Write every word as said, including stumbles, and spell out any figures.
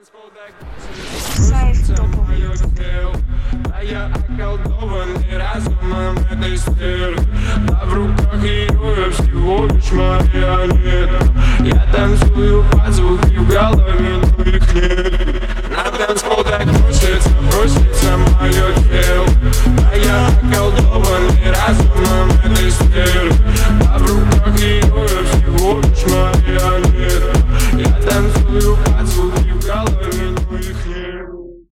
Сайт топовый. А я околдованный разумом этой сферы.